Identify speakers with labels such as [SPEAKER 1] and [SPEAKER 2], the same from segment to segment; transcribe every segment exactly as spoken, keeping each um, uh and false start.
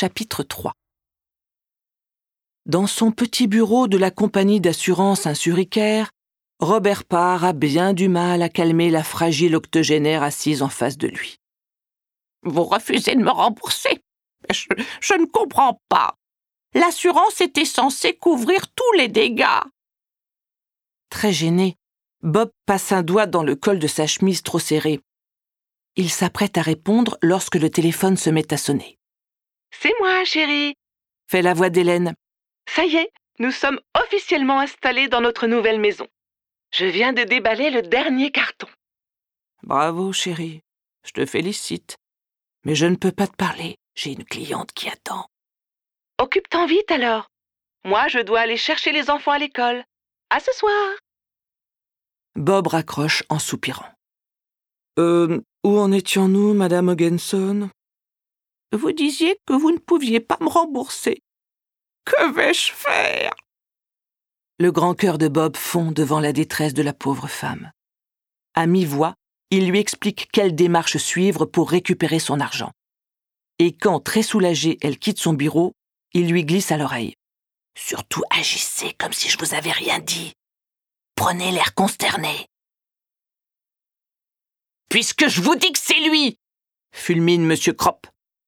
[SPEAKER 1] Chapitre trois. Dans son petit bureau de la compagnie d'assurance Insuricaire, Robert Parr a bien du mal à calmer la fragile octogénaire assise en face de lui.
[SPEAKER 2] « Vous refusez de me rembourser ? Je, je ne comprends pas. L'assurance était censée couvrir tous les dégâts. »
[SPEAKER 1] Très gêné, Bob passe un doigt dans le col de sa chemise trop serrée. Il s'apprête à répondre lorsque le téléphone se met à sonner.
[SPEAKER 3] « C'est moi, chérie !»
[SPEAKER 1] fait la voix d'Hélène.
[SPEAKER 3] « Ça y est, nous sommes officiellement installés dans notre nouvelle maison. Je viens de déballer le dernier carton. »
[SPEAKER 1] « Bravo, chérie. Je te félicite. Mais je ne peux pas te parler. J'ai une cliente qui attend. »«
[SPEAKER 3] Occupe-t'en vite alors. Moi, je dois aller chercher les enfants à l'école. À ce soir !»
[SPEAKER 1] Bob raccroche en soupirant. « Euh, où en étions-nous, Madame Hoggenson ?»«
[SPEAKER 2] Vous disiez que vous ne pouviez pas me rembourser. Que vais-je faire ?»
[SPEAKER 1] Le grand cœur de Bob fond devant la détresse de la pauvre femme. À mi-voix, il lui explique quelle démarche suivre pour récupérer son argent. Et quand, très soulagée, elle quitte son bureau, il lui glisse à l'oreille. « Surtout agissez comme si je vous avais rien dit. Prenez l'air consterné. »«
[SPEAKER 2] Puisque je vous dis que c'est lui !»
[SPEAKER 1] fulmine Monsieur Kropp.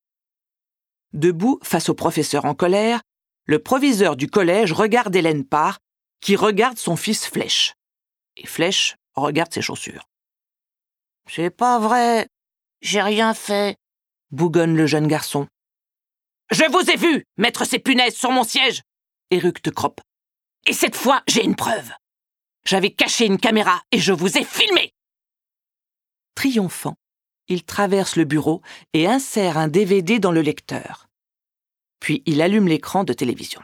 [SPEAKER 1] Debout, face au professeur en colère, le proviseur du collège regarde Hélène Parr, qui regarde son fils Flèche. Et Flèche regarde ses chaussures.
[SPEAKER 2] « C'est pas vrai, j'ai rien fait, »
[SPEAKER 1] bougonne le jeune garçon.
[SPEAKER 2] « Je vous ai vu mettre ces punaises sur mon siège !»
[SPEAKER 1] éructe Kropp.
[SPEAKER 2] « Et cette fois, j'ai une preuve. J'avais caché une caméra et je vous ai filmé !»
[SPEAKER 1] Triomphant, il traverse le bureau et insère un D V D dans le lecteur. Puis il allume l'écran de télévision.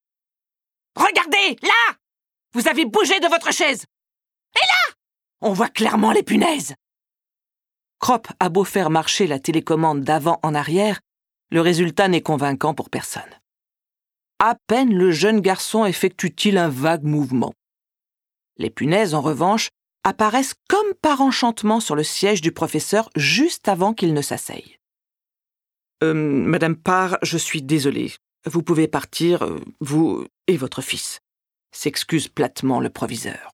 [SPEAKER 2] « Regardez, là! Vous avez bougé de votre chaise! Et là! On voit clairement les punaises !»
[SPEAKER 1] Kropp a beau faire marcher la télécommande d'avant en arrière, le résultat n'est convaincant pour personne. À peine le jeune garçon effectue-t-il un vague mouvement. Les punaises, en revanche, apparaissent comme par enchantement sur le siège du professeur juste avant qu'il ne s'asseye. Euh, « Madame Parr, je suis désolé. Vous pouvez partir, euh, vous et votre fils. » s'excuse platement le proviseur.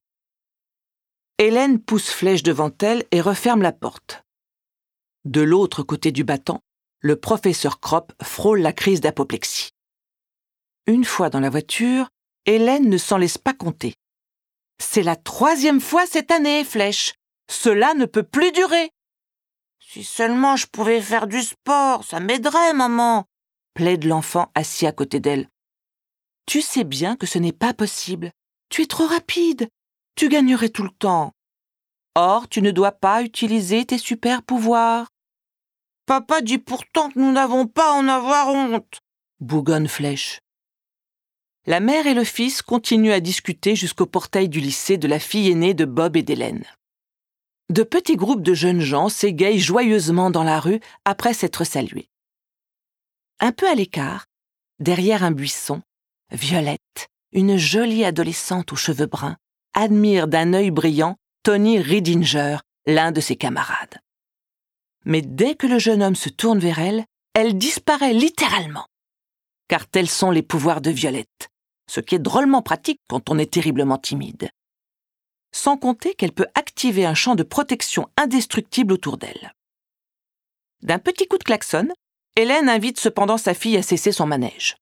[SPEAKER 1] Hélène pousse Flèche devant elle et referme la porte. De l'autre côté du battant, le professeur Kropp frôle la crise d'apoplexie. Une fois dans la voiture, Hélène ne s'en laisse pas compter. « C'est la troisième fois cette année, Flèche. Cela ne peut plus durer. »«
[SPEAKER 2] Si seulement je pouvais faire du sport, ça m'aiderait, maman, »
[SPEAKER 1] plaide l'enfant assis à côté d'elle. « Tu sais bien que ce n'est pas possible. Tu es trop rapide. Tu gagnerais tout le temps. Or, tu ne dois pas utiliser tes super pouvoirs. »«
[SPEAKER 2] Papa dit pourtant que nous n'avons pas à en avoir honte, »
[SPEAKER 1] bougonne Flèche. La mère et le fils continuent à discuter jusqu'au portail du lycée de la fille aînée de Bob et d'Hélène. De petits groupes de jeunes gens s'égayent joyeusement dans la rue après s'être salués. Un peu à l'écart, derrière un buisson, Violette, une jolie adolescente aux cheveux bruns, admire d'un œil brillant Tony Ridinger, l'un de ses camarades. Mais dès que le jeune homme se tourne vers elle, elle disparaît littéralement. Car tels sont les pouvoirs de Violette, ce qui est drôlement pratique quand on est terriblement timide. Sans compter qu'elle peut activer un champ de protection indestructible autour d'elle. D'un petit coup de klaxon, Hélène invite cependant sa fille à cesser son manège.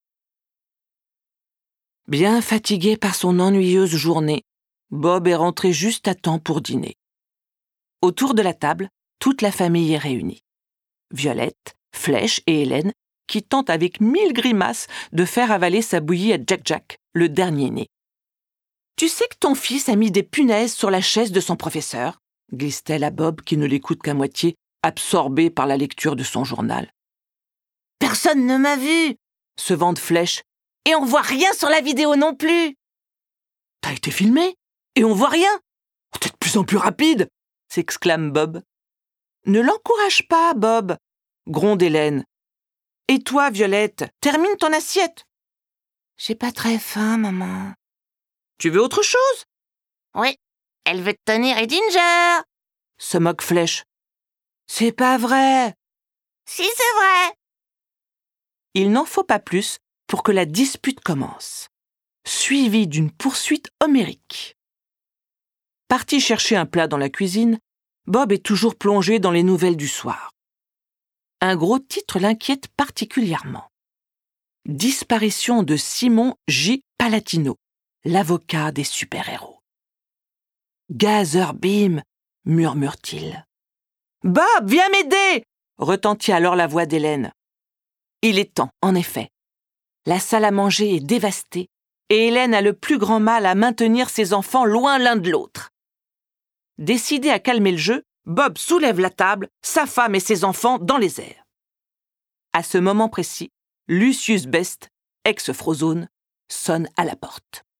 [SPEAKER 1] Bien fatigué par son ennuyeuse journée, Bob est rentré juste à temps pour dîner. Autour de la table, toute la famille est réunie. Violette, Flèche et Hélène, qui tente avec mille grimaces de faire avaler sa bouillie à Jack-Jack, le dernier né. « Tu sais que ton fils a mis des punaises sur la chaise de son professeur ?» glisse-t-elle à Bob qui ne l'écoute qu'à moitié, absorbé par la lecture de son journal.
[SPEAKER 2] « Personne ne m'a vu !»
[SPEAKER 1] se vante Flèche.
[SPEAKER 2] « Et on voit rien sur la vidéo non plus !»«
[SPEAKER 1] T'as été filmé ? Et on voit rien ? T'es de plus en plus rapide !» s'exclame Bob. « Ne l'encourage pas, Bob !» gronde Hélène. « Et toi, Violette, termine ton assiette. »«
[SPEAKER 2] J'ai pas très faim, maman. »«
[SPEAKER 1] Tu veux autre chose ?»«
[SPEAKER 2] Oui, elle veut Tony Ridinger !»
[SPEAKER 1] se moque Flèche. « C'est pas vrai !»«
[SPEAKER 2] Si, c'est vrai !»
[SPEAKER 1] Il n'en faut pas plus pour que la dispute commence, suivie d'une poursuite homérique. Parti chercher un plat dans la cuisine, Bob est toujours plongé dans les nouvelles du soir. Un gros titre l'inquiète particulièrement. Disparition de Simon J. Palatino, l'avocat des super-héros. Gazer Beam, murmure-t-il. Bob, viens m'aider! Retentit alors la voix d'Hélène. Il est temps, en effet. La salle à manger est dévastée et Hélène a le plus grand mal à maintenir ses enfants loin l'un de l'autre. Décidé à calmer le jeu, Bob soulève la table, sa femme et ses enfants dans les airs. À ce moment précis, Lucius Best, ex-Frozone, sonne à la porte.